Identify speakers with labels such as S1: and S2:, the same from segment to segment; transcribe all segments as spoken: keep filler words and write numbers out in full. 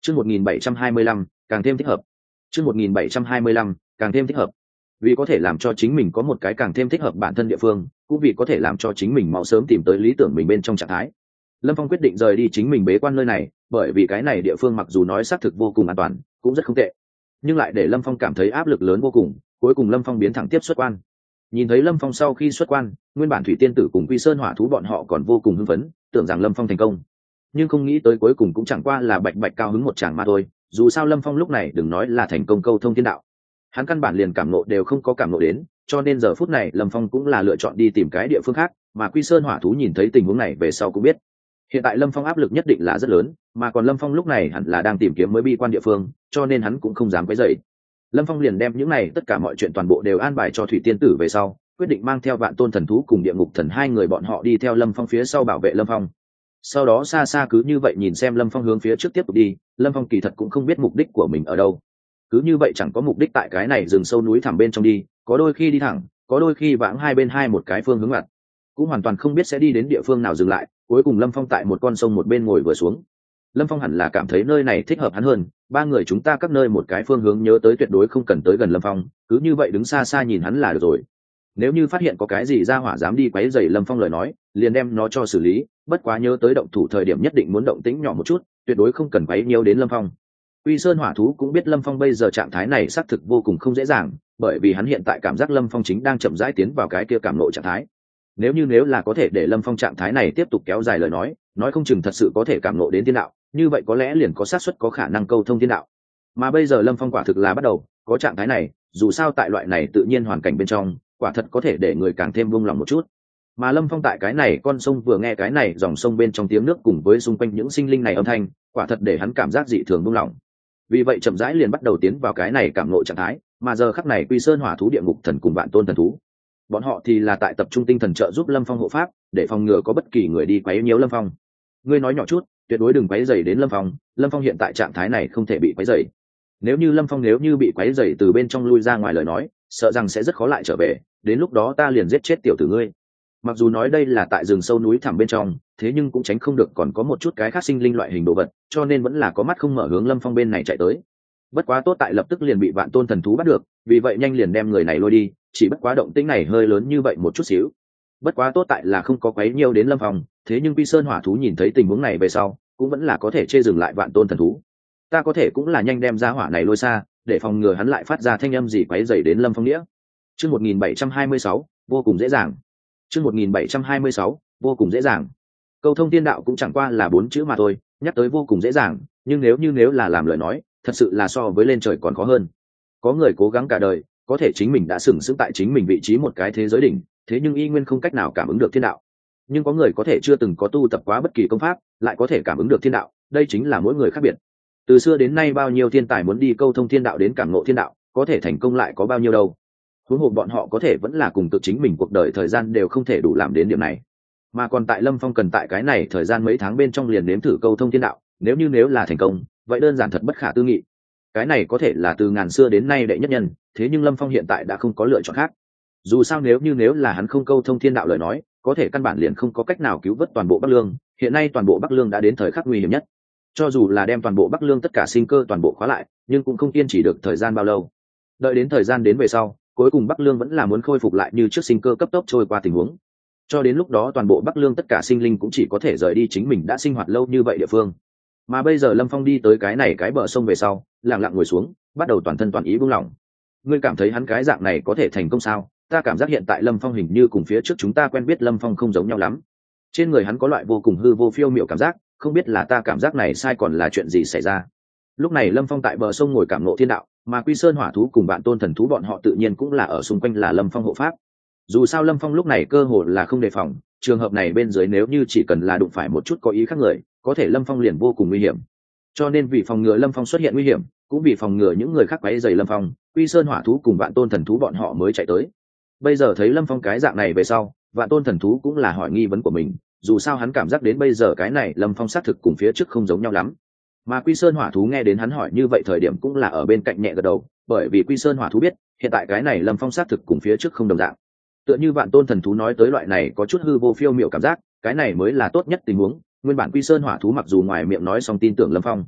S1: Chương một nghìn bảy trăm hai mươi lăm, càng thêm thích hợp. Chương một nghìn bảy trăm hai mươi lăm, càng thêm thích hợp. Vì có thể làm cho chính mình có một cái càng thêm thích hợp bản thân địa phương, cũng vì có thể làm cho chính mình mau sớm tìm tới lý tưởng mình bên trong trạng thái. Lâm Phong quyết định rời đi chính mình bế quan nơi này, bởi vì cái này địa phương mặc dù nói xác thực vô cùng an toàn, cũng rất không tệ, nhưng lại để Lâm Phong cảm thấy áp lực lớn vô cùng. Cuối cùng Lâm Phong biến thẳng tiếp xuất quan. Nhìn thấy Lâm Phong sau khi xuất quan, nguyên bản Thủy Tiên Tử cùng Quy Sơn Hỏa Thú bọn họ còn vô cùng hưng phấn, tưởng rằng Lâm Phong thành công, nhưng không nghĩ tới cuối cùng cũng chẳng qua là bạch bạch cao hứng một chàng mà thôi. Dù sao Lâm Phong lúc này đừng nói là thành công câu thông thiên đạo, hắn căn bản liền cảm nộ đều không có cảm nộ đến, cho nên giờ phút này Lâm Phong cũng là lựa chọn đi tìm cái địa phương khác. Mà Quy Sơn Hỏa Thú nhìn thấy tình huống này về sau cũng biết hiện tại Lâm Phong áp lực nhất định là rất lớn, mà còn Lâm Phong lúc này hẳn là đang tìm kiếm mới bi quan địa phương, cho nên hắn cũng không dám quấy rầy. Lâm Phong liền đem những này tất cả mọi chuyện toàn bộ đều an bài cho Thủy Tiên Tử về sau, quyết định mang theo Vạn Tôn Thần Thú cùng Địa Ngục Thần hai người bọn họ đi theo Lâm Phong phía sau bảo vệ Lâm Phong. Sau đó xa xa cứ như vậy nhìn xem Lâm Phong hướng phía trước tiếp tục đi. Lâm Phong kỳ thật cũng không biết mục đích của mình ở đâu, cứ như vậy chẳng có mục đích tại cái này rừng sâu núi thẳm bên trong đi, có đôi khi đi thẳng, có đôi khi vãng hai bên hai một cái phương hướng mặt, cũng hoàn toàn không biết sẽ đi đến địa phương nào dừng lại. Cuối cùng Lâm Phong tại một con sông một bên ngồi vừa xuống. Lâm Phong hẳn là cảm thấy nơi này thích hợp hắn hơn, ba người chúng ta các nơi một cái phương hướng nhớ tới tuyệt đối không cần tới gần Lâm Phong, cứ như vậy đứng xa xa nhìn hắn là được rồi. Nếu như phát hiện có cái gì ra hỏa dám đi quấy rầy Lâm Phong lời nói, liền đem nó cho xử lý, bất quá nhớ tới động thủ thời điểm nhất định muốn động tĩnh nhỏ một chút, tuyệt đối không cần quấy nhiều đến Lâm Phong. Quy Sơn Hỏa Thú cũng biết Lâm Phong bây giờ trạng thái này xác thực vô cùng không dễ dàng, bởi vì hắn hiện tại cảm giác Lâm Phong chính đang chậm rãi tiến vào cái kia cảm ngộ trạng thái. Nếu như nếu là có thể để Lâm Phong trạng thái này tiếp tục kéo dài lời nói, nói không chừng thật sự có thể cảm ngộ đến thiên đạo, như vậy có lẽ liền có xác suất có khả năng câu thông thiên đạo. Mà bây giờ Lâm Phong quả thực là bắt đầu có trạng thái này, dù sao tại loại này tự nhiên hoàn cảnh bên trong, quả thật có thể để người càng thêm buông lòng một chút. Mà Lâm Phong tại cái này con sông vừa nghe cái này dòng sông bên trong tiếng nước cùng với xung quanh những sinh linh này âm thanh, quả thật để hắn cảm giác dị thường buông lòng. Vì vậy chậm rãi liền bắt đầu tiến vào cái này cảm ngộ trạng thái. Mà giờ khắc này Quy Sơn Hỏa Thú, Địa Ngục Thần cùng Vạn Tôn Thần Thú, bọn họ thì là tại tập trung tinh thần trợ giúp Lâm Phong hộ pháp, để phòng ngừa có bất kỳ người đi quấy nhiễu Lâm Phong. Ngươi nói nhỏ chút, tuyệt đối đừng quấy rầy đến Lâm Phong, Lâm Phong hiện tại trạng thái này không thể bị quấy rầy. Nếu như Lâm Phong nếu như bị quấy rầy từ bên trong lui ra ngoài lời nói, sợ rằng sẽ rất khó lại trở về, đến lúc đó ta liền giết chết tiểu tử ngươi. Mặc dù nói đây là tại rừng sâu núi thẳm bên trong, thế nhưng cũng tránh không được còn có một chút cái khác sinh linh loại hình đồ vật, cho nên vẫn là có mắt không mở hướng Lâm Phong bên này chạy tới. Bất quá tốt tại lập tức liền bị Vạn Tôn Thần Thú bắt được, vì vậy nhanh liền đem người này lôi đi, chỉ bất quá động tĩnh này hơi lớn như vậy một chút xíu. Bất quá tốt tại là không có quấy nhiều đến Lâm Phong, thế nhưng Quy Sơn Hỏa Thú nhìn thấy tình huống này về sau, cũng vẫn là có thể chê dừng lại Vạn Tôn Thần Thú. Ta có thể cũng là nhanh đem ra hỏa này lôi xa, để phòng ngừa hắn lại phát ra thanh âm gì quấy rầy đến Lâm Phong nghĩa. Chương một nghìn bảy trăm hai mươi sáu, vô cùng dễ dàng. Chương một nghìn bảy trăm hai mươi sáu, vô cùng dễ dàng. Câu thông thiên đạo cũng chẳng qua là bốn chữ mà thôi, nhắc tới vô cùng dễ dàng, nhưng nếu như nếu là làm lời nói, thật sự là so với lên trời còn khó hơn. Có người cố gắng cả đời, có thể chính mình đã sừng sững tại chính mình vị trí một cái thế giới đỉnh, thế nhưng y nguyên không cách nào cảm ứng được thiên đạo. Nhưng có người có thể chưa từng có tu tập quá bất kỳ công pháp, lại có thể cảm ứng được thiên đạo, đây chính là mỗi người khác biệt. Từ xưa đến nay bao nhiêu thiên tài muốn đi câu thông thiên đạo đến cảm ngộ thiên đạo, có thể thành công lại có bao nhiêu đâu. Huống hồ bọn họ có thể vẫn là cùng tự chính mình cuộc đời thời gian đều không thể đủ làm đến điểm này. Mà còn tại Lâm Phong cần tại cái này thời gian mấy tháng bên trong liền nếm thử câu thông thiên đạo, nếu như nếu là thành công, vậy đơn giản thật bất khả tư nghị. Cái này có thể là từ ngàn xưa đến nay đệ nhất nhân, thế nhưng Lâm Phong hiện tại đã không có lựa chọn khác. Dù sao nếu như nếu là hắn không câu thông thiên đạo lời nói, có thể căn bản liền không có cách nào cứu vớt toàn bộ Bắc Lương. Hiện nay toàn bộ Bắc Lương đã đến thời khắc nguy hiểm nhất. Cho dù là đem toàn bộ Bắc Lương tất cả sinh cơ toàn bộ khóa lại, nhưng cũng không kiên trì được thời gian bao lâu. Đợi đến thời gian đến về sau, cuối cùng Bắc Lương vẫn là muốn khôi phục lại như trước sinh cơ cấp tốc trôi qua tình huống. Cho đến lúc đó toàn bộ Bắc Lương tất cả sinh linh cũng chỉ có thể rời đi chính mình đã sinh hoạt lâu như vậy địa phương. Mà bây giờ Lâm Phong đi tới cái này cái bờ sông về sau, lặng lặng ngồi xuống, bắt đầu toàn thân toàn ý buông lỏng. Ngươi cảm thấy hắn cái dạng này có thể thành công sao? Ta cảm giác hiện tại Lâm Phong hình như cùng phía trước chúng ta quen biết Lâm Phong không giống nhau lắm. Trên người hắn có loại vô cùng hư vô phiêu miểu cảm giác, không biết là ta cảm giác này sai còn là chuyện gì xảy ra. Lúc này Lâm Phong tại bờ sông ngồi cảm ngộ thiên đạo, mà Quy Sơn Hỏa Thú cùng Vạn Tôn Thần Thú bọn họ tự nhiên cũng là ở xung quanh là Lâm Phong hộ pháp. Dù sao Lâm Phong lúc này cơ hồ là không đề phòng, trường hợp này bên dưới nếu như chỉ cần là đụng phải một chút có ý khác người, có thể Lâm Phong liền vô cùng nguy hiểm. Cho nên vì phòng ngừa Lâm Phong xuất hiện nguy hiểm, cũng vì phòng ngừa những người khác quấy rầy Lâm Phong, Quy Sơn Hỏa Thú cùng Vạn Tôn Thần Thú bọn họ mới chạy tới. Bây giờ thấy Lâm Phong cái dạng này về sau, Vạn Tôn Thần Thú cũng là hỏi nghi vấn của mình, dù sao hắn cảm giác đến bây giờ cái này Lâm Phong xác thực cùng phía trước không giống nhau lắm. Mà Quy Sơn Hỏa Thú nghe đến hắn hỏi như vậy thời điểm cũng là ở bên cạnh nhẹ gật đầu, bởi vì Quy Sơn Hỏa Thú biết, hiện tại cái này Lâm Phong xác thực cùng phía trước không đồng dạng. Tựa như Vạn Tôn Thần Thú nói tới loại này có chút hư vô phiêu miểu cảm giác, cái này mới là tốt nhất tình huống. Nguyên bản Quy Sơn Hỏa Thú mặc dù ngoài miệng nói xong tin tưởng Lâm Phong,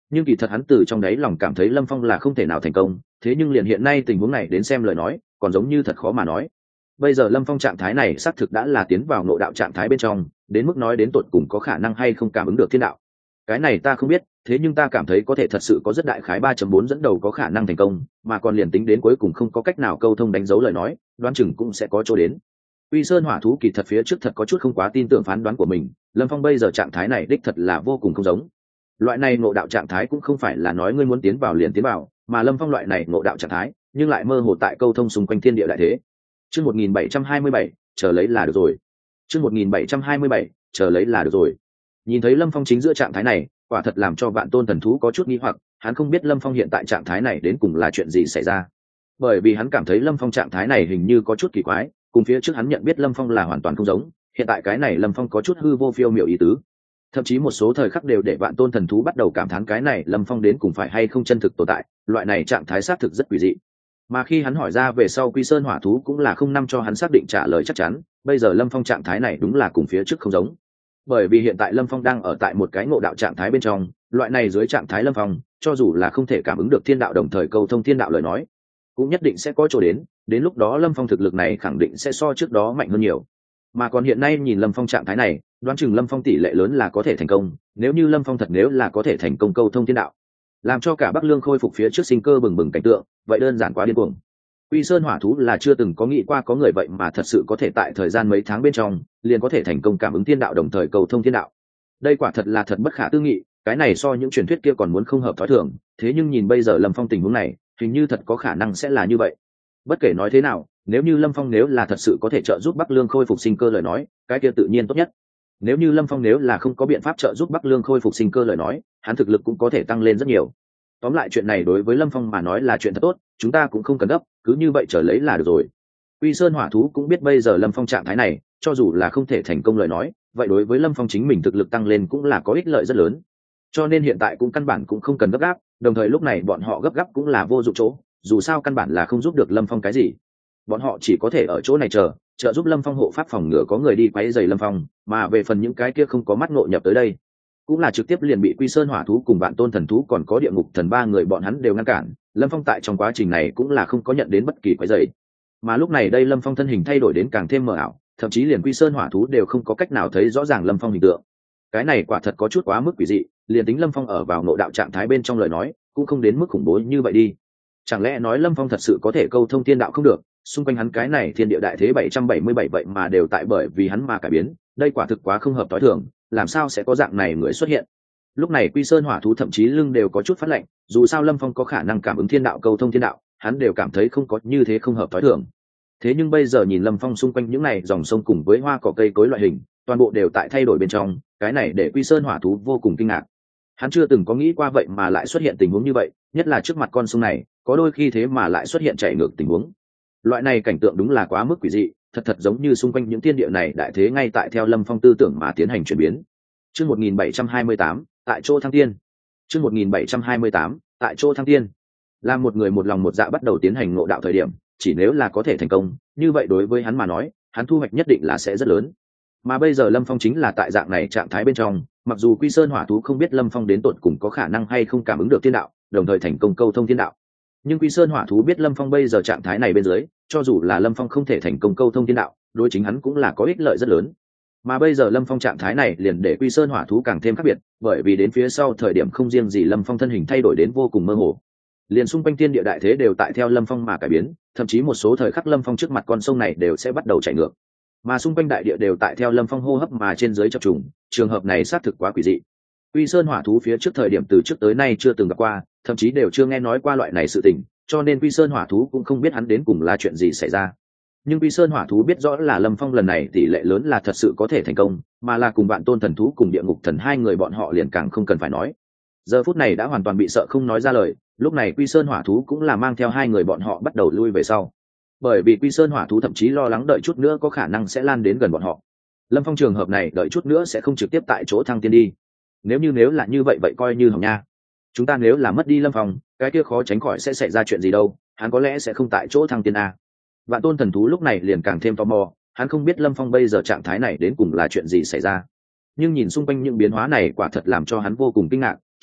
S1: nhưng kỳ thật hắn từ trong đấy lòng cảm thấy lâm phong là không thể nào thành công, thế nhưng liền hiện nay tình huống này đến xem lời nói còn giống như thật khó mà nói. Bây giờ lâm phong trạng thái này xác thực đã là tiến vào nội đạo trạng thái bên trong, đến mức nói đến tột cùng có khả năng hay không cảm ứng được thiên đạo, cái này ta không biết, thế nhưng ta cảm thấy có thể thật sự có rất đại khái ba chấm bốn dẫn đầu có khả năng thành công, mà còn liền tính đến cuối cùng không có cách nào câu thông đánh dấu lời nói, đoán chừng cũng sẽ có chỗ đến. Uy Sơn Hỏa Thú kỳ thật phía trước thật có chút không quá tin tưởng phán đoán của mình, Lâm Phong bây giờ trạng thái này đích thật là vô cùng không giống. Loại này ngộ đạo trạng thái cũng không phải là nói ngươi muốn tiến vào liền tiến vào, mà Lâm Phong loại này ngộ đạo trạng thái, nhưng lại mơ hồ tại câu thông xung quanh thiên địa đại thế. Chương một nghìn bảy trăm hai mươi bảy, chờ lấy là được rồi. Chương một nghìn bảy trăm hai mươi bảy, chờ lấy là được rồi. Nhìn thấy Lâm Phong chính giữa trạng thái này, quả thật làm cho Vạn Tôn Thần Thú có chút nghi hoặc, hắn không biết Lâm Phong hiện tại trạng thái này đến cùng là chuyện gì xảy ra. Bởi vì hắn cảm thấy Lâm Phong trạng thái này hình như có chút kỳ quái, cùng phía trước hắn nhận biết Lâm Phong là hoàn toàn không giống, hiện tại cái này Lâm Phong có chút hư vô phiêu miểu ý tứ. Thậm chí một số thời khắc đều để Vạn Tôn Thần Thú bắt đầu cảm thán cái này Lâm Phong đến cùng phải hay không chân thực tồn tại, loại này trạng thái xác thực rất quỷ dị. Mà khi hắn hỏi ra về sau, Quy Sơn Hỏa Thú cũng là không năm cho hắn xác định trả lời chắc chắn, bây giờ Lâm Phong trạng thái này đúng là cùng phía trước không giống. Bởi vì hiện tại Lâm Phong đang ở tại một cái ngộ đạo trạng thái bên trong, loại này dưới trạng thái Lâm Phong, cho dù là không thể cảm ứng được thiên đạo đồng thời câu thông thiên đạo lời nói, cũng nhất định sẽ có chỗ đến, đến lúc đó Lâm Phong thực lực này khẳng định sẽ so trước đó mạnh hơn nhiều. Mà còn hiện nay nhìn Lâm Phong trạng thái này, đoán chừng Lâm Phong tỷ lệ lớn là có thể thành công, nếu như Lâm Phong thật nếu là có thể thành công câu thông thiên đạo, làm cho cả Bắc Lương khôi phục phía trước sinh cơ bừng bừng cảnh tượng, vậy đơn giản quá điên cuồng. Quy Sơn Hỏa Thú là chưa từng có nghĩ qua có người vậy mà thật sự có thể tại thời gian mấy tháng bên trong liền có thể thành công cảm ứng thiên đạo đồng thời cầu thông thiên đạo. Đây quả thật là thật bất khả tư nghị, cái này so những truyền thuyết kia còn muốn không hợp thói thường, thế nhưng nhìn bây giờ Lâm Phong tình huống này, hình như thật có khả năng sẽ là như vậy. Bất kể nói thế nào, nếu như Lâm Phong nếu là thật sự có thể trợ giúp Bắc Lương khôi phục sinh cơ lời nói, cái kia tự nhiên tốt nhất. Nếu như Lâm Phong nếu là không có biện pháp trợ giúp Bắc Lương khôi phục sinh cơ lời nói, hắn thực lực cũng có thể tăng lên rất nhiều. Tóm lại chuyện này đối với Lâm Phong mà nói là chuyện thật tốt, chúng ta cũng không cần gấp, cứ như vậy trở lấy là được rồi. Quy Sơn Hỏa Thú cũng biết bây giờ Lâm Phong trạng thái này, cho dù là không thể thành công lời nói, vậy đối với Lâm Phong chính mình thực lực tăng lên cũng là có ích lợi rất lớn. Cho nên hiện tại cũng căn bản cũng không cần gấp gáp, đồng thời lúc này bọn họ gấp gáp cũng là vô dụng chỗ, dù sao căn bản là không giúp được Lâm Phong cái gì. Bọn họ chỉ có thể ở chỗ này chờ, trợ giúp Lâm Phong hộ pháp phòng ngừa có người đi quấy rầy Lâm Phong, mà về phần những cái kia không có mắt ngộ nhập tới đây, cũng là trực tiếp liền bị Quy Sơn Hỏa Thú cùng Vạn Tôn Thần Thú còn có Địa Ngục Thần ba người bọn hắn đều ngăn cản. Lâm Phong tại trong quá trình này cũng là không có nhận đến bất kỳ quấy rầy. Mà lúc này đây Lâm Phong thân hình thay đổi đến càng thêm mờ ảo, thậm chí liền Quy Sơn Hỏa Thú đều không có cách nào thấy rõ ràng Lâm Phong hình tượng. Cái này quả thật có chút quá mức quỷ dị, liền tính Lâm Phong ở vào nội đạo trạng thái bên trong lời nói, cũng không đến mức khủng bố như vậy đi. Chẳng lẽ nói Lâm Phong thật sự có thể câu thông thiên đạo không được, xung quanh hắn cái này thiên địa đại thế bảy trăm bảy mươi bảy vậy mà đều tại bởi vì hắn mà cải biến, đây quả thực quá không hợp tối thường, làm sao sẽ có dạng này người xuất hiện. Lúc này Quy Sơn Hỏa Thú thậm chí lưng đều có chút phát lạnh, dù sao Lâm Phong có khả năng cảm ứng thiên đạo câu thông thiên đạo, hắn đều cảm thấy không có như thế không hợp tối thường. Thế nhưng bây giờ nhìn Lâm Phong xung quanh những này dòng sông cùng với hoa cỏ cây cối loại hình, toàn bộ đều tại thay đổi bên trong, cái này để Quy Sơn Hỏa Thú vô cùng kinh ngạc. Hắn chưa từng có nghĩ qua vậy mà lại xuất hiện tình huống như vậy, nhất là trước mặt con sông này, có đôi khi thế mà lại xuất hiện chạy ngược tình huống. Loại này cảnh tượng đúng là quá mức quỷ dị, thật thật giống như xung quanh những thiên địa này đại thế ngay tại theo Lâm Phong tư tưởng mà tiến hành chuyển biến. Chương một nghìn bảy trăm hai mươi tám, tại chỗ thăng tiên. Chương một nghìn bảy trăm hai mươi tám, tại chỗ thăng tiên. Làm một người một lòng một dạ bắt đầu tiến hành ngộ đạo thời điểm, chỉ nếu là có thể thành công, như vậy đối với hắn mà nói, hắn thu hoạch nhất định là sẽ rất lớn. Mà bây giờ Lâm Phong chính là tại dạng này trạng thái bên trong, mặc dù Quy Sơn Hỏa Thú không biết Lâm Phong đến tột cùng có khả năng hay không cảm ứng được thiên đạo, đồng thời thành công câu thông thiên đạo. Nhưng Quy Sơn Hỏa Thú biết Lâm Phong bây giờ trạng thái này bên dưới, cho dù là Lâm Phong không thể thành công câu thông thiên đạo, đối chính hắn cũng là có ích lợi rất lớn. Mà bây giờ Lâm Phong trạng thái này liền để Quy Sơn Hỏa Thú càng thêm khác biệt, bởi vì đến phía sau thời điểm không riêng gì Lâm Phong thân hình thay đổi đến vô cùng mơ hồ, liền xung quanh thiên địa đại thế đều tại theo Lâm Phong mà cải biến, thậm chí một số thời khắc Lâm Phong trước mặt con sông này đều sẽ bắt đầu chảy ngược, mà xung quanh đại địa đều tại theo Lâm Phong hô hấp mà trên dưới chập trùng, trường hợp này xác thực quá quỷ dị. Quy Sơn Hỏa Thú phía trước thời điểm từ trước tới nay chưa từng gặp qua, thậm chí đều chưa nghe nói qua loại này sự tình, cho nên Quy Sơn Hỏa Thú cũng không biết hắn đến cùng là chuyện gì xảy ra. Nhưng Quy Sơn Hỏa Thú biết rõ là Lâm Phong lần này tỷ lệ lớn là thật sự có thể thành công, mà là cùng Vạn Tôn Thần Thú cùng Địa Ngục Thần hai người bọn họ liền càng không cần phải nói. Giờ phút này đã hoàn toàn bị sợ không nói ra lời, lúc này Quy Sơn Hỏa Thú cũng là mang theo hai người bọn họ bắt đầu lui về sau. Bởi vì Quy Sơn Hỏa Thú thậm chí lo lắng đợi chút nữa có khả năng sẽ lan đến gần bọn họ. Lâm Phong trường hợp này đợi chút nữa sẽ không trực tiếp tại chỗ thăng tiên đi. Nếu như nếu là như vậy vậy coi như hỏng nha. Chúng ta nếu là mất đi Lâm Phong, cái kia khó tránh khỏi sẽ xảy ra chuyện gì đâu, hắn có lẽ sẽ không tại chỗ thăng tiên a. Vạn Tôn Thần Thú lúc này liền càng thêm tò mò, hắn không biết Lâm Phong bây giờ trạng thái này đến cùng là chuyện gì xảy ra. Nhưng nhìn xung quanh những biến hóa này quả thật làm cho hắn vô cùng kinh ngạc,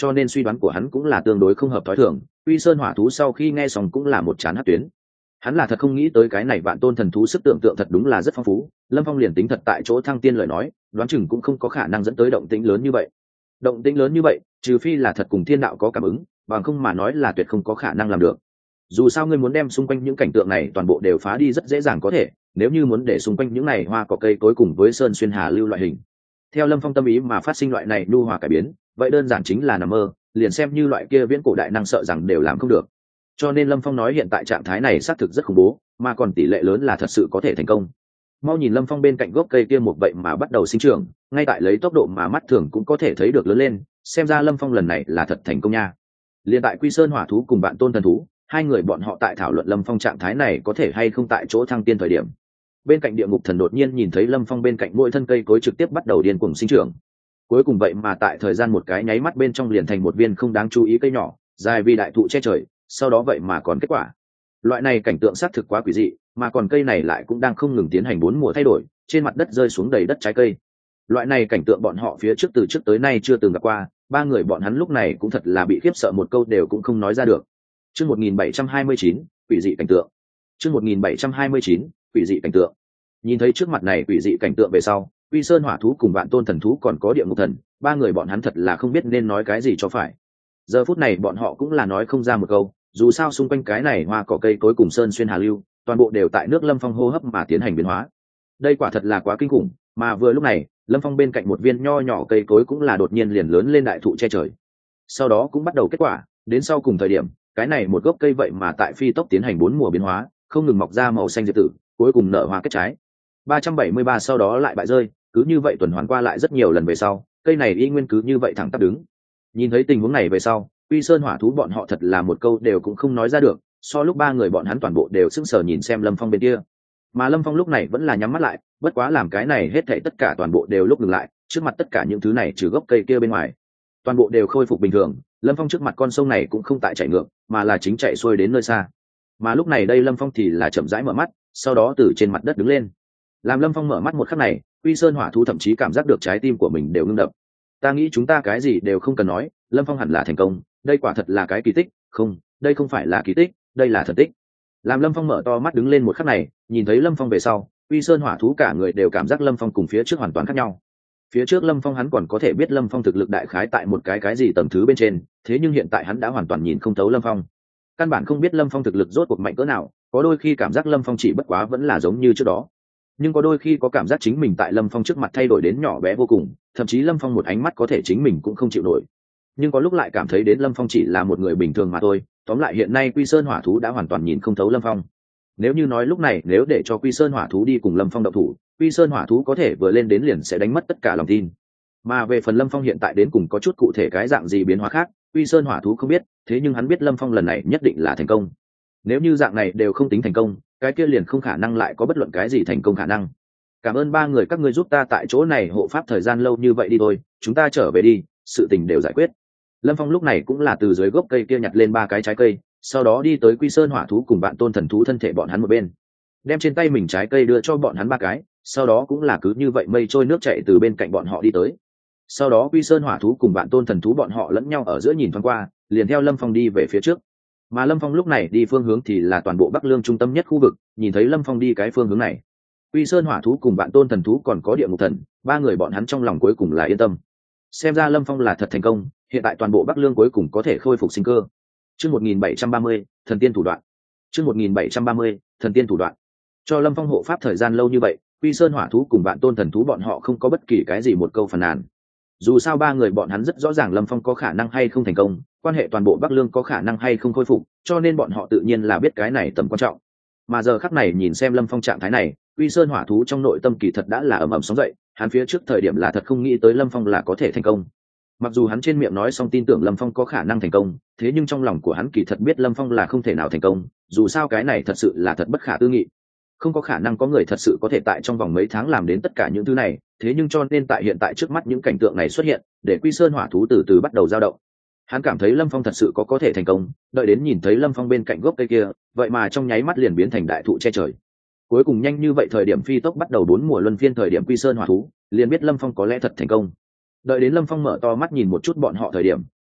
S1: cho nên suy đoán của hắn cũng là tương đối không hợp thói thường. Quy Sơn hỏa thú sau khi nghe xong cũng là một chán hất tuyến. Hắn là thật không nghĩ tới cái này vạn tôn thần thú sức tưởng tượng thật đúng là rất phong phú. Lâm Phong liền tính thật tại chỗ thăng tiên lời nói, đoán chừng cũng không có khả năng dẫn tới động tĩnh lớn như vậy. Động tĩnh lớn như vậy, trừ phi là thật cùng thiên đạo có cảm ứng, bằng không mà nói là tuyệt không có khả năng làm được. Dù sao ngươi muốn đem xung quanh những cảnh tượng này toàn bộ đều phá đi rất dễ dàng có thể, nếu như muốn để xung quanh những này hoa cỏ cây cối cùng với sơn xuyên hà lưu loại hình. Theo Lâm Phong tâm ý mà phát sinh loại này nhu hòa cải biến, vậy đơn giản chính là nằm mơ, liền xem như loại kia viễn cổ đại năng sợ rằng đều làm không được. Cho nên Lâm Phong nói hiện tại trạng thái này xác thực rất khủng bố, mà còn tỷ lệ lớn là thật sự có thể thành công. Mau nhìn Lâm Phong bên cạnh gốc cây kia một vậy mà bắt đầu sinh trưởng, ngay tại lấy tốc độ mà mắt thường cũng có thể thấy được lớn lên, xem ra Lâm Phong lần này là thật thành công nha. Liên tại Quy Sơn hỏa thú cùng bạn tôn thần thú, hai người bọn họ tại thảo luận Lâm Phong trạng thái này có thể hay không tại chỗ thăng tiên thời điểm. Bên cạnh địa ngục thần đột nhiên nhìn thấy Lâm Phong bên cạnh mỗi thân cây cối trực tiếp bắt đầu điên cuồng sinh trưởng. Cuối cùng vậy mà tại thời gian một cái nháy mắt bên trong liền thành một viên không đáng chú ý cây nhỏ, dài vì đại thụ che trời, sau đó vậy mà còn kết quả. Loại này cảnh tượng xác thực quá quỷ dị, mà còn cây này lại cũng đang không ngừng tiến hành bốn mùa thay đổi, trên mặt đất rơi xuống đầy đất trái cây. Loại này cảnh tượng bọn họ phía trước từ trước tới nay chưa từng gặp qua, ba người bọn hắn lúc này cũng thật là bị khiếp sợ một câu đều cũng không nói ra được. Chương một nghìn bảy trăm hai mươi chín, quỷ dị cảnh tượng. Chương một nghìn bảy trăm hai mươi chín, quỷ dị cảnh tượng. Nhìn thấy trước mặt này quỷ dị cảnh tượng về sau, Quy Sơn hỏa thú cùng vạn tôn thần thú còn có địa ngục thần, ba người bọn hắn thật là không biết nên nói cái gì cho phải. Giờ phút này bọn họ cũng là nói không ra một câu, dù sao xung quanh cái này hoa cỏ cây cối cùng sơn xuyên hà lưu, toàn bộ đều tại nước Lâm Phong hô hấp mà tiến hành biến hóa. Đây quả thật là quá kinh khủng, mà vừa lúc này, Lâm Phong bên cạnh một viên nho nhỏ cây cối cũng là đột nhiên liền lớn lên đại thụ che trời. Sau đó cũng bắt đầu kết quả, đến sau cùng thời điểm, cái này một gốc cây vậy mà tại phi tốc tiến hành bốn mùa biến hóa, không ngừng mọc ra màu xanh diệp tử, cuối cùng nở hoa kết trái. ba trăm bảy mươi ba sau đó lại bại rơi, cứ như vậy tuần hoàn qua lại rất nhiều lần về sau, cây này y nguyên cứ như vậy thẳng tắp đứng. Nhìn thấy tình huống này về sau, Quy Sơn hỏa thú bọn họ thật là một câu đều cũng không nói ra được, so lúc ba người bọn hắn toàn bộ đều sững sờ nhìn xem Lâm Phong bên kia. Mà Lâm Phong lúc này vẫn là nhắm mắt lại, bất quá làm cái này hết thảy tất cả toàn bộ đều lúc ngừng lại, trước mặt tất cả những thứ này trừ gốc cây kia bên ngoài, toàn bộ đều khôi phục bình thường. Lâm Phong trước mặt con sông này cũng không tại chảy ngược, mà là chính chạy xuôi đến nơi xa. Mà lúc này đây Lâm Phong thì là chậm rãi mở mắt, sau đó từ trên mặt đất đứng lên. Làm Lâm Phong mở mắt một khắc này, Quy Sơn hỏa thú thậm chí cảm giác được trái tim của mình đều ngưng đập. Ta nghĩ chúng ta cái gì đều không cần nói, Lâm Phong hẳn là thành công, đây quả thật là cái kỳ tích, không, đây không phải là kỳ tích, đây là thần tích. Làm Lâm Phong mở to mắt đứng lên một khắc này, nhìn thấy Lâm Phong về sau, Quy Sơn hỏa thú cả người đều cảm giác Lâm Phong cùng phía trước hoàn toàn khác nhau. Phía trước Lâm Phong hắn còn có thể biết Lâm Phong thực lực đại khái tại một cái cái gì tầm thứ bên trên, thế nhưng hiện tại hắn đã hoàn toàn nhìn không thấu Lâm Phong. Căn bản không biết Lâm Phong thực lực rốt cuộc mạnh cỡ nào, có đôi khi cảm giác Lâm Phong chỉ bất quá vẫn là giống như trước đó. Nhưng có đôi khi có cảm giác chính mình tại Lâm Phong trước mặt thay đổi đến nhỏ bé vô cùng, thậm chí Lâm Phong một ánh mắt có thể chính mình cũng không chịu nổi. Nhưng có lúc lại cảm thấy đến Lâm Phong chỉ là một người bình thường mà thôi. Tóm lại hiện nay Quy Sơn hỏa thú đã hoàn toàn nhìn không thấu Lâm Phong. Nếu như nói lúc này nếu để cho Quy Sơn hỏa thú đi cùng Lâm Phong động thủ, Quy Sơn hỏa thú có thể vừa lên đến liền sẽ đánh mất tất cả lòng tin. Mà về phần Lâm Phong hiện tại đến cùng có chút cụ thể cái dạng gì biến hóa khác, Quy Sơn hỏa thú không biết, thế nhưng hắn biết Lâm Phong lần này nhất định là thành công. Nếu như dạng này đều không tính thành công, cái kia liền không khả năng lại có bất luận cái gì thành công khả năng. Cảm ơn ba người các ngươi giúp ta tại chỗ này hộ pháp thời gian lâu như vậy đi thôi, chúng ta trở về đi, sự tình đều giải quyết. Lâm Phong lúc này cũng là từ dưới gốc cây kia nhặt lên ba cái trái cây, sau đó đi tới Quy Sơn hỏa thú cùng bạn tôn thần thú thân thể bọn hắn một bên, đem trên tay mình trái cây đưa cho bọn hắn ba cái, sau đó cũng là cứ như vậy mây trôi nước chảy từ bên cạnh bọn họ đi tới. Sau đó Quy Sơn hỏa thú cùng bạn tôn thần thú bọn họ lẫn nhau ở giữa nhìn thoáng qua, liền theo Lâm Phong đi về phía trước. Mà Lâm Phong lúc này đi phương hướng thì là toàn bộ Bắc Lương trung tâm nhất khu vực, nhìn thấy Lâm Phong đi cái phương hướng này, Quy Sơn hỏa thú cùng bạn tôn thần thú còn có địa ngục thần, ba người bọn hắn trong lòng cuối cùng là yên tâm. Xem ra Lâm Phong là thật thành công, hiện tại toàn bộ Bắc Lương cuối cùng có thể khôi phục sinh cơ. Chương một nghìn bảy trăm ba mươi, thần tiên thủ đoạn. Chương một nghìn bảy trăm ba mươi, thần tiên thủ đoạn. Cho Lâm Phong hộ pháp thời gian lâu như vậy, Quy Sơn hỏa thú cùng bạn tôn thần thú bọn họ không có bất kỳ cái gì một câu phàn nàn. Dù sao ba người bọn hắn rất rõ ràng Lâm Phong có khả năng hay không thành công, quan hệ toàn bộ Bắc Lương có khả năng hay không khôi phục, cho nên bọn họ tự nhiên là biết cái này tầm quan trọng. Mà giờ khắc này nhìn xem Lâm Phong trạng thái này, Quy Sơn hỏa thú trong nội tâm kỳ thật đã là ầm ầm sóng dậy, hắn phía trước thời điểm là thật không nghĩ tới Lâm Phong là có thể thành công. Mặc dù hắn trên miệng nói xong tin tưởng Lâm Phong có khả năng thành công, thế nhưng trong lòng của hắn kỳ thật biết Lâm Phong là không thể nào thành công, dù sao cái này thật sự là thật bất khả tư nghị. Không có khả năng có người thật sự có thể tại trong vòng mấy tháng làm đến tất cả những thứ này, thế nhưng cho nên tại hiện tại trước mắt những cảnh tượng này xuất hiện, để Quy Sơn hỏa thú từ từ bắt đầu dao động. Hắn cảm thấy Lâm Phong thật sự có có thể thành công, đợi đến nhìn thấy Lâm Phong bên cạnh gốc cây kia, vậy mà trong nháy mắt liền biến thành đại thụ che trời. Cuối cùng nhanh như vậy thời điểm phi tốc bắt đầu bốn mùa luân phiên thời điểm Quy Sơn hỏa thú, liền biết Lâm Phong có lẽ thật thành công. Đợi đến Lâm Phong mở to mắt nhìn một chút bọn họ thời điểm,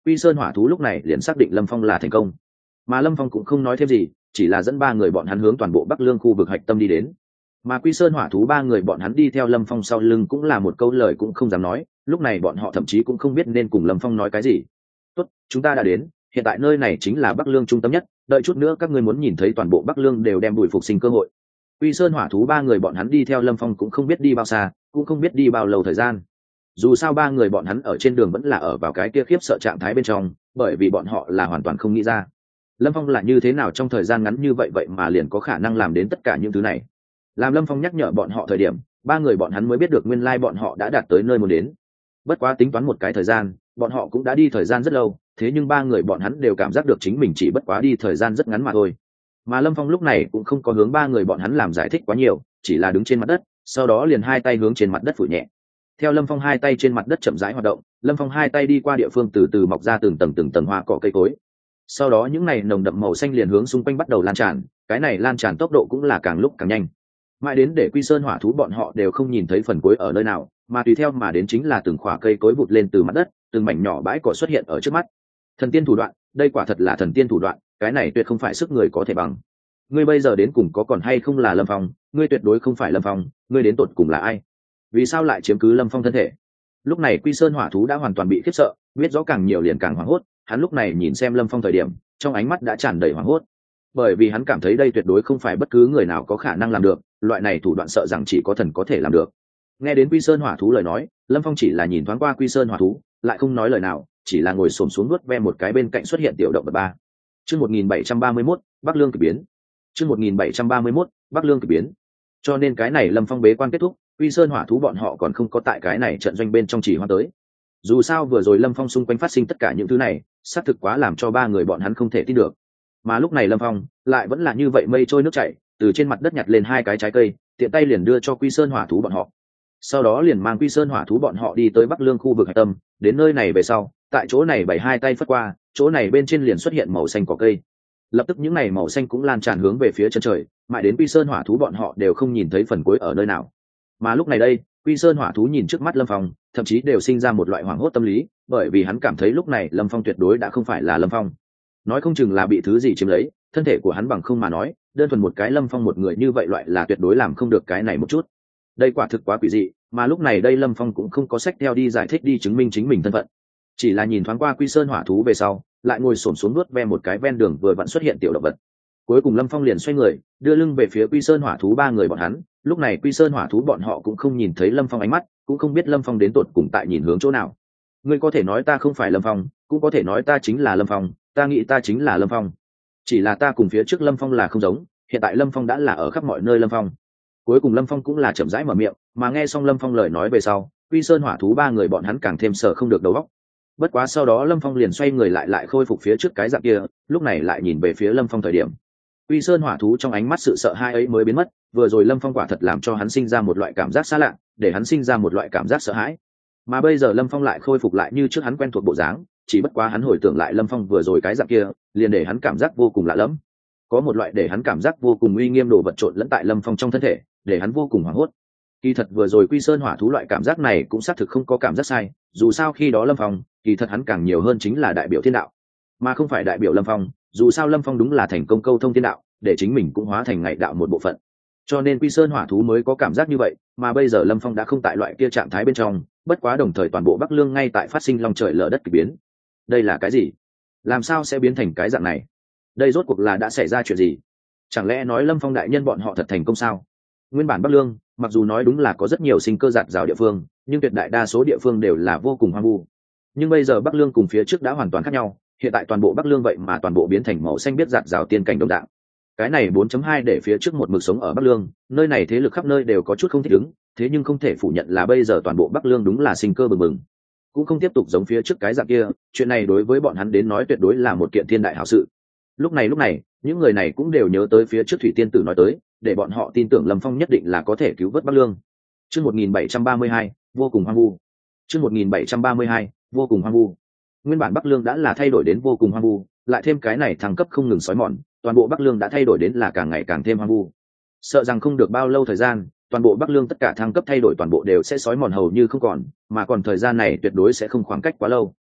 S1: Quy Sơn Hỏa Thú lúc này liền xác định Lâm Phong là thành công, mà Lâm Phong cũng không nói thêm gì, chỉ là dẫn ba người bọn hắn hướng toàn bộ Bắc Lương khu vực hạch tâm đi đến. Mà Quy Sơn Hỏa Thú ba người bọn hắn đi theo Lâm Phong sau lưng cũng là một câu lời cũng không dám nói, lúc này bọn họ thậm chí cũng không biết nên cùng Lâm Phong nói cái gì. Tốt, chúng ta đã đến, hiện tại nơi này chính là Bắc Lương trung tâm nhất, đợi chút nữa các ngươi muốn nhìn thấy toàn bộ Bắc Lương đều đem bùi phục sinh cơ hội. Quy Sơn Hỏa Thú ba người bọn hắn đi theo Lâm Phong cũng không biết đi bao xa, cũng không biết đi bao lâu thời gian. Dù sao ba người bọn hắn ở trên đường vẫn là ở vào cái kia khiếp sợ trạng thái bên trong, bởi vì bọn họ là hoàn toàn không nghĩ ra Lâm Phong là như thế nào trong thời gian ngắn như vậy vậy mà liền có khả năng làm đến tất cả những thứ này. Làm Lâm Phong nhắc nhở bọn họ thời điểm, ba người bọn hắn mới biết được nguyên lai bọn họ đã đạt tới nơi muốn đến. Bất quá tính toán một cái thời gian, bọn họ cũng đã đi thời gian rất lâu, thế nhưng ba người bọn hắn đều cảm giác được chính mình chỉ bất quá đi thời gian rất ngắn mà thôi. Mà Lâm Phong lúc này cũng không có hướng ba người bọn hắn làm giải thích quá nhiều, chỉ là đứng trên mặt đất, sau đó liền hai tay hướng trên mặt đất phủ nhẹ. Theo Lâm Phong hai tay trên mặt đất chậm rãi hoạt động, Lâm Phong hai tay đi qua địa phương từ từ mọc ra từng tầng từng tầng hoa cỏ cây cối. Sau đó những này nồng đậm màu xanh liền hướng xung quanh bắt đầu lan tràn, cái này lan tràn tốc độ cũng là càng lúc càng nhanh. Mãi đến để Quy Sơn Hỏa Thú bọn họ đều không nhìn thấy phần cuối ở nơi nào, mà tùy theo mà đến chính là từng khỏa cây cối vụt lên từ mặt đất, từng mảnh nhỏ bãi cỏ xuất hiện ở trước mắt. Thần tiên thủ đoạn, đây quả thật là thần tiên thủ đoạn, cái này tuyệt không phải sức người có thể bằng. Ngươi bây giờ đến cùng có còn hay không là Lâm Phong, ngươi tuyệt đối không phải Lâm Phong, ngươi đến tột cùng là ai? Vì sao lại chiếm cứ Lâm Phong thân thể? Lúc này Quy Sơn Hỏa Thú đã hoàn toàn bị khiếp sợ, biết rõ càng nhiều liền càng hoảng hốt, hắn lúc này nhìn xem Lâm Phong thời điểm, trong ánh mắt đã tràn đầy hoảng hốt, bởi vì hắn cảm thấy đây tuyệt đối không phải bất cứ người nào có khả năng làm được, loại này thủ đoạn sợ rằng chỉ có thần có thể làm được. Nghe đến Quy Sơn Hỏa Thú lời nói, Lâm Phong chỉ là nhìn thoáng qua Quy Sơn Hỏa Thú, lại không nói lời nào, chỉ là ngồi xổm xuống nuốt ve một cái bên cạnh xuất hiện tiểu động vật ba. Chương một nghìn bảy trăm ba mươi mốt, Bắc Lương kỳ biến. Chương một nghìn bảy trăm ba mươi mốt, Bắc Lương kỳ biến. Cho nên cái này Lâm Phong bế quan kết thúc, Quy Sơn Hỏa Thú bọn họ còn không có tại cái này trận doanh bên trong chỉ hoa tới. Dù sao vừa rồi Lâm Phong xung quanh phát sinh tất cả những thứ này, xác thực quá làm cho ba người bọn hắn không thể tin được. Mà lúc này Lâm Phong lại vẫn là như vậy mây trôi nước chảy, từ trên mặt đất nhặt lên hai cái trái cây, tiện tay liền đưa cho Quy Sơn Hỏa Thú bọn họ. Sau đó liền mang Quy Sơn Hỏa Thú bọn họ đi tới Bắc Lương khu vực hạch tâm, đến nơi này về sau, tại chỗ này bảy hai tay phất qua, chỗ này bên trên liền xuất hiện màu xanh cỏ cây. Lập tức những này màu xanh cũng lan tràn hướng về phía chân trời, mãi đến Quy Sơn Hỏa Thú bọn họ đều không nhìn thấy phần cuối ở nơi nào. Mà lúc này đây, Quy Sơn Hỏa Thú nhìn trước mắt Lâm Phong, thậm chí đều sinh ra một loại hoảng hốt tâm lý, bởi vì hắn cảm thấy lúc này Lâm Phong tuyệt đối đã không phải là Lâm Phong, nói không chừng là bị thứ gì chiếm lấy thân thể của hắn, bằng không mà nói, đơn thuần một cái Lâm Phong một người như vậy loại là tuyệt đối làm không được cái này một chút. Đây quả thực quá quỷ dị, mà lúc này đây Lâm Phong cũng không có sách theo đi giải thích đi chứng minh chính mình thân phận, chỉ là nhìn thoáng qua Quy Sơn Hỏa Thú về sau, lại ngồi xổm xuống nuốt ve một cái ven đường vừa vặn xuất hiện tiểu động vật. Cuối cùng Lâm Phong liền xoay người, đưa lưng về phía Quy Sơn Hỏa Thú ba người bọn hắn. Lúc này Quy Sơn Hỏa Thú bọn họ cũng không nhìn thấy Lâm Phong ánh mắt, cũng không biết Lâm Phong đến tột cùng tại nhìn hướng chỗ nào. Ngươi có thể nói ta không phải Lâm Phong, cũng có thể nói ta chính là Lâm Phong, ta nghĩ ta chính là Lâm Phong. Chỉ là ta cùng phía trước Lâm Phong là không giống, hiện tại Lâm Phong đã là ở khắp mọi nơi Lâm Phong. Cuối cùng Lâm Phong cũng là chậm rãi mở miệng, mà nghe xong Lâm Phong lời nói về sau, Quy Sơn Hỏa Thú ba người bọn hắn càng thêm sợ không được đầu óc. Bất quá sau đó Lâm Phong liền xoay người lại lại khôi phục phía trước cái dạng kia, lúc này lại nhìn về phía Lâm Phong thời điểm, Quy Sơn Hỏa Thú trong ánh mắt sự sợ hãi ấy mới biến mất, vừa rồi Lâm Phong quả thật làm cho hắn sinh ra một loại cảm giác xa lạ, để hắn sinh ra một loại cảm giác sợ hãi. Mà bây giờ Lâm Phong lại khôi phục lại như trước hắn quen thuộc bộ dáng, chỉ bất quá hắn hồi tưởng lại Lâm Phong vừa rồi cái dạng kia, liền để hắn cảm giác vô cùng lạ lẫm. Có một loại để hắn cảm giác vô cùng uy nghiêm đồ vật trộn lẫn tại Lâm Phong trong thân thể, để hắn vô cùng hoảng hốt. Kỳ thật vừa rồi Quy Sơn Hỏa Thú loại cảm giác này cũng xác thực không có cảm giác sai, dù sao khi đó Lâm Phong, kỳ thật hắn càng nhiều hơn chính là đại biểu thiên đạo, mà không phải đại biểu Lâm Phong, dù sao Lâm Phong đúng là thành công câu thông thiên đạo, để chính mình cũng hóa thành ngày đạo một bộ phận. Cho nên Quy Sơn Hỏa Thú mới có cảm giác như vậy, mà bây giờ Lâm Phong đã không tại loại kia trạng thái bên trong, bất quá đồng thời toàn bộ Bắc Lương ngay tại phát sinh long trời lở đất kỳ biến. Đây là cái gì? Làm sao sẽ biến thành cái dạng này? Đây rốt cuộc là đã xảy ra chuyện gì? Chẳng lẽ nói Lâm Phong đại nhân bọn họ thật thành công sao? Nguyên bản Bắc Lương, mặc dù nói đúng là có rất nhiều sinh cơ rạt rào địa phương, nhưng tuyệt đại đa số địa phương đều là vô cùng hoang vu. Nhưng bây giờ Bắc Lương cùng phía trước đã hoàn toàn khác nhau, hiện tại toàn bộ Bắc Lương vậy mà toàn bộ biến thành màu xanh biết rạt rào tiên cảnh đồng dạng. Cái này bốn chấm hai để phía trước một mực sống ở Bắc Lương, nơi này thế lực khắp nơi đều có chút không thích ứng, thế nhưng không thể phủ nhận là bây giờ toàn bộ Bắc Lương đúng là sinh cơ bừng bừng, cũng không tiếp tục giống phía trước cái dạng kia, chuyện này đối với bọn hắn đến nói tuyệt đối là một kiện thiên đại hảo sự. Lúc này lúc này, những người này cũng đều nhớ tới phía trước Thủy Tiên Tử nói tới, để bọn họ tin tưởng Lâm Phong nhất định là có thể cứu vớt Bắc Lương. Chương một nghìn bảy trăm ba mươi hai, vô cùng hoang vu. Chương một nghìn bảy trăm ba mươi hai, vô cùng hoang vu. Nguyên bản Bắc Lương đã là thay đổi đến vô cùng hoang vu, lại thêm cái này thăng cấp không ngừng sói mòn, toàn bộ Bắc Lương đã thay đổi đến là càng ngày càng thêm hoang vu. Sợ rằng không được bao lâu thời gian, toàn bộ Bắc Lương tất cả thăng cấp thay đổi toàn bộ đều sẽ sói mòn hầu như không còn, mà còn thời gian này tuyệt đối sẽ không khoảng cách quá lâu.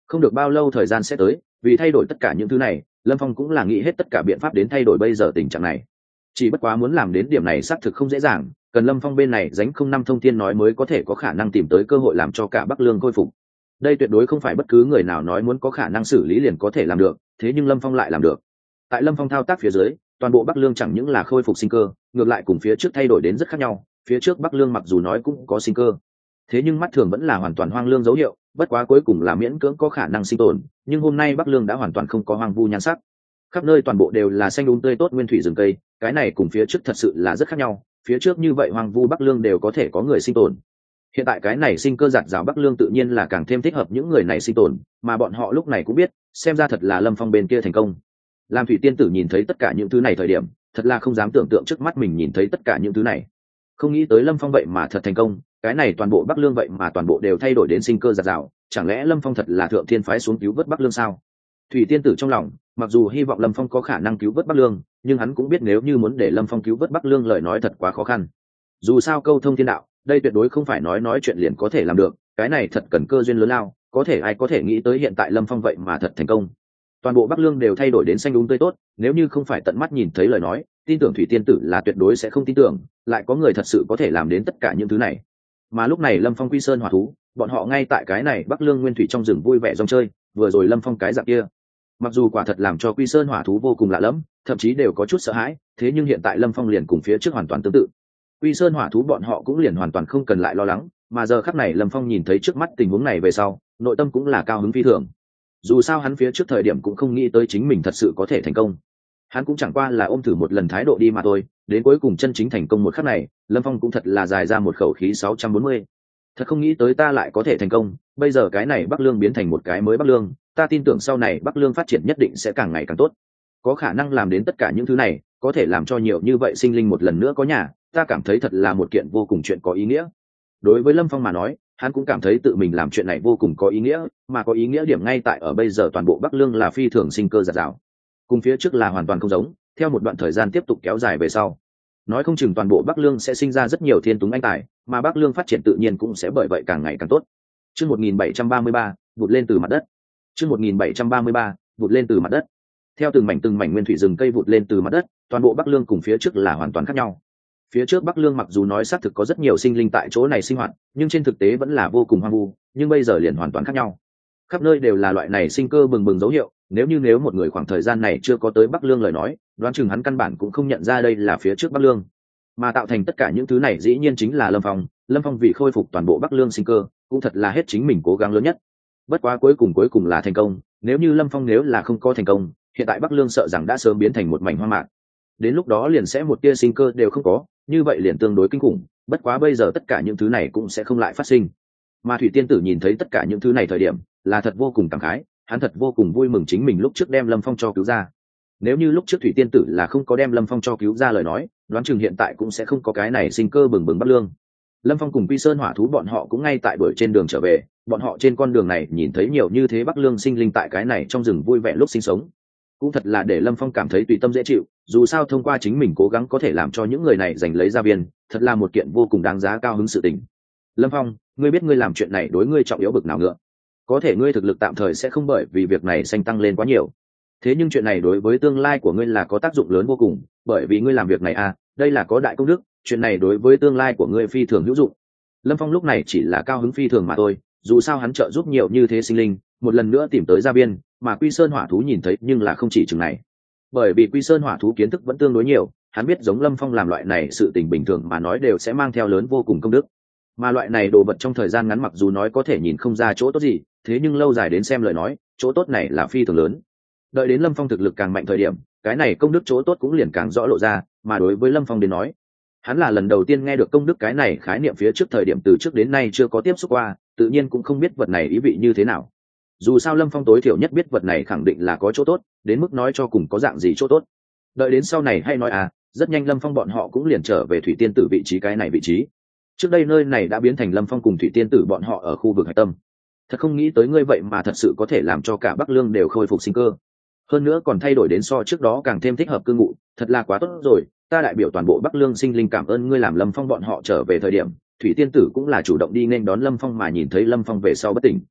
S1: Không được bao lâu thời gian sẽ tới, vì thay đổi tất cả những thứ này, lâm phong cũng là nghĩ hết tất cả biện pháp đến thay đổi bây giờ tình trạng này. Chỉ bất quá muốn làm đến điểm này xác thực không dễ dàng, cần lâm phong bên này dánh không năm thông thiên nói mới có thể có khả năng tìm tới cơ hội làm cho cả Bắc Lương khôi phục. Đây tuyệt đối không phải bất cứ người nào nói muốn có khả năng xử lý liền có thể làm được, thế nhưng lâm phong lại làm được. Tại lâm phong thao tác phía dưới, toàn bộ Bắc Lương chẳng những là khôi phục sinh cơ, ngược lại cùng phía trước thay đổi đến rất khác nhau. Phía trước Bắc Lương mặc dù nói cũng có sinh cơ, thế nhưng mắt thường vẫn là hoàn toàn hoang lương dấu hiệu, bất quá cuối cùng là miễn cưỡng có khả năng sinh tồn. Nhưng hôm nay Bắc Lương đã hoàn toàn không có hoang vu nhan sắc, khắp nơi toàn bộ đều là xanh um tươi tốt nguyên thủy rừng cây, cái này cùng phía trước thật sự là rất khác nhau. Phía trước như vậy hoang vu Bắc Lương đều có thể có người sinh tồn, hiện tại cái này sinh cơ giạt rào Bắc Lương tự nhiên là càng thêm thích hợp những người này sinh tồn, mà bọn họ lúc này cũng biết, xem ra thật là lâm phong bên kia thành công. Làm thủy tiên tử nhìn thấy tất cả những thứ này thời điểm, thật là không dám tưởng tượng trước mắt mình nhìn thấy tất cả những thứ này. Không nghĩ tới lâm phong vậy mà thật thành công, cái này toàn bộ Bắc Lương vậy mà toàn bộ đều thay đổi đến sinh cơ giạt rào, chẳng lẽ lâm phong thật là thượng thiên phái xuống cứu vớt Bắc Lương sao? Thủy tiên tử trong lòng mặc dù hy vọng lâm phong có khả năng cứu vớt Bắc Lương, nhưng hắn cũng biết nếu như muốn để lâm phong cứu vớt Bắc Lương lời nói thật quá khó khăn. Dù sao câu thông thiên đạo, đây tuyệt đối không phải nói nói chuyện liền có thể làm được, cái này thật cần cơ duyên lớn lao, có thể ai có thể nghĩ tới hiện tại lâm phong vậy mà thật thành công. Toàn bộ Bắc Lương đều thay đổi đến xanh đúng um tươi tốt, nếu như không phải tận mắt nhìn thấy lời nói, tin tưởng thủy tiên tử là tuyệt đối sẽ không tin tưởng lại có người thật sự có thể làm đến tất cả những thứ này. Mà lúc này lâm phong quy sơn hỏa thú, bọn họ ngay tại cái này Bắc Lương nguyên thủy trong rừng vui vẻ rong chơi, vừa rồi lâm phong cái dạng kia mặc dù quả thật làm cho quy sơn hỏa thú vô cùng lạ lẫm, thậm chí đều có chút sợ hãi, thế nhưng hiện tại lâm phong liền cùng phía trước hoàn toàn tương tự. Quy sơn hỏa thú bọn họ cũng liền hoàn toàn không cần lại lo lắng, mà giờ khắc này lâm phong nhìn thấy trước mắt tình huống này về sau, nội tâm cũng là cao hứng phi thường. Dù sao hắn phía trước thời điểm cũng không nghĩ tới chính mình thật sự có thể thành công, hắn cũng chẳng qua là ôm thử một lần thái độ đi mà thôi. Đến cuối cùng chân chính thành công một khắc này, lâm phong cũng thật là dài ra một khẩu khí sáu trăm bốn mươi. Thật không nghĩ tới ta lại có thể thành công, bây giờ cái này Bắc Lương biến thành một cái mới Bắc Lương, ta tin tưởng sau này Bắc Lương phát triển nhất định sẽ càng ngày càng tốt, có khả năng làm đến tất cả những thứ này, có thể làm cho nhiều như vậy sinh linh một lần nữa có nhà, ta cảm thấy thật là một kiện vô cùng chuyện có ý nghĩa. Đối với lâm phong mà nói, hắn cũng cảm thấy tự mình làm chuyện này vô cùng có ý nghĩa, mà có ý nghĩa điểm ngay tại ở bây giờ toàn bộ Bắc Lương là phi thường sinh cơ giạt rào, cùng phía trước là hoàn toàn không giống. Theo một đoạn thời gian tiếp tục kéo dài về sau, nói không chừng toàn bộ Bắc Lương sẽ sinh ra rất nhiều thiên túng anh tài, mà Bắc Lương phát triển tự nhiên cũng sẽ bởi vậy càng ngày càng tốt. Chương một nghìn bảy trăm ba mươi ba, vụt lên từ mặt đất. Chương một nghìn bảy trăm ba mươi ba, vụt lên từ mặt đất. Theo từng mảnh từng mảnh nguyên thủy rừng cây vụt lên từ mặt đất, toàn bộ Bắc Lương cùng phía trước là hoàn toàn khác nhau. Phía trước Bắc Lương mặc dù nói xác thực có rất nhiều sinh linh tại chỗ này sinh hoạt, nhưng trên thực tế vẫn là vô cùng hoang vu, nhưng bây giờ liền hoàn toàn khác nhau. Khắp nơi đều là loại này sinh cơ bừng bừng dấu hiệu, nếu như nếu một người khoảng thời gian này chưa có tới Bắc Lương lời nói, đoán chừng hắn căn bản cũng không nhận ra đây là phía trước Bắc Lương. Mà tạo thành tất cả những thứ này dĩ nhiên chính là lâm phong. Lâm phong vì khôi phục toàn bộ Bắc Lương sinh cơ, cũng thật là hết chính mình cố gắng lớn nhất. Bất quá cuối cùng cuối cùng là thành công, nếu như lâm phong nếu là không có thành công, hiện tại Bắc Lương sợ rằng đã sớm biến thành một mảnh hoang mạc, đến lúc đó liền sẽ một tia sinh cơ đều không có, như vậy liền tương đối kinh khủng. Bất quá bây giờ tất cả những thứ này cũng sẽ không lại phát sinh. Mà thủy tiên tử nhìn thấy tất cả những thứ này thời điểm là thật vô cùng cảm khái, hắn thật vô cùng vui mừng chính mình lúc trước đem lâm phong cho cứu ra. Nếu như lúc trước thủy tiên tử là không có đem lâm phong cho cứu ra lời nói, đoán chừng hiện tại cũng sẽ không có cái này sinh cơ bừng bừng Bắc Lương. Lâm phong cùng quy sơn hỏa thú bọn họ cũng ngay tại đuổi trên đường trở về, bọn họ trên con đường này nhìn thấy nhiều như thế Bắc Lương sinh linh tại cái này trong rừng vui vẻ lúc sinh sống, cũng thật là để lâm phong cảm thấy tùy tâm dễ chịu. Dù sao thông qua chính mình cố gắng có thể làm cho những người này giành lấy gia viên, thật là một kiện vô cùng đáng giá cao hứng sự tình. Lâm phong, ngươi biết ngươi làm chuyện này đối ngươi trọng yếu bực nào ngựa, có thể ngươi thực lực tạm thời sẽ không bởi vì việc này xanh tăng lên quá nhiều, thế nhưng chuyện này đối với tương lai của ngươi là có tác dụng lớn vô cùng, bởi vì ngươi làm việc này à, đây là có đại công đức, chuyện này đối với tương lai của ngươi phi thường hữu dụng. Lâm phong lúc này chỉ là cao hứng phi thường mà thôi, dù sao hắn trợ giúp nhiều như thế sinh linh một lần nữa tìm tới gia viên, mà quy sơn hỏa thú nhìn thấy nhưng là không chỉ chừng này. Bởi vì quy sơn hỏa thú kiến thức vẫn tương đối nhiều, hắn biết giống lâm phong làm loại này sự tình bình thường mà nói đều sẽ mang theo lớn vô cùng công đức, mà loại này đồ vật trong thời gian ngắn mặc dù nói có thể nhìn không ra chỗ tốt gì, thế nhưng lâu dài đến xem lời nói chỗ tốt này là phi thường lớn. Đợi đến lâm phong thực lực càng mạnh thời điểm, cái này công đức chỗ tốt cũng liền càng rõ lộ ra. Mà đối với lâm phong đến nói, hắn là lần đầu tiên nghe được công đức cái này khái niệm, phía trước thời điểm từ trước đến nay chưa có tiếp xúc qua, tự nhiên cũng không biết vật này ý vị như thế nào. Dù sao lâm phong tối thiểu nhất biết vật này khẳng định là có chỗ tốt, đến mức nói cho cùng có dạng gì chỗ tốt đợi đến sau này hay nói à. Rất nhanh lâm phong bọn họ cũng liền trở về thủy tiên tử vị trí cái này vị trí. Trước đây nơi này đã biến thành lâm phong cùng thủy tiên tử bọn họ ở khu vực hạch tâm. Thật không nghĩ tới ngươi vậy mà thật sự có thể làm cho cả Bắc Lương đều khôi phục sinh cơ, hơn nữa còn thay đổi đến so trước đó càng thêm thích hợp cư ngụ, thật là quá tốt rồi. Ta đại biểu toàn bộ Bắc Lương sinh linh cảm ơn ngươi. Làm lâm phong bọn họ trở về thời điểm, thủy tiên tử cũng là chủ động đi nên đón lâm phong, mà nhìn thấy lâm phong về sau bất tỉnh.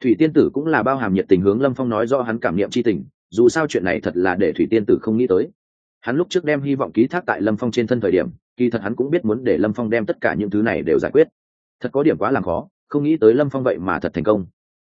S1: Thủy tiên tử cũng là bao hàm nhiệt tình hướng Lâm Phong nói rõ hắn cảm niệm chi tình, dù sao chuyện này thật là để Thủy tiên tử không nghĩ tới. Hắn lúc trước đem hy vọng ký thác tại Lâm Phong trên thân thời điểm, kỳ thật hắn cũng biết muốn để Lâm Phong đem tất cả những thứ này đều giải quyết, thật có điểm quá làm khó, không nghĩ tới Lâm Phong vậy mà thật thành công.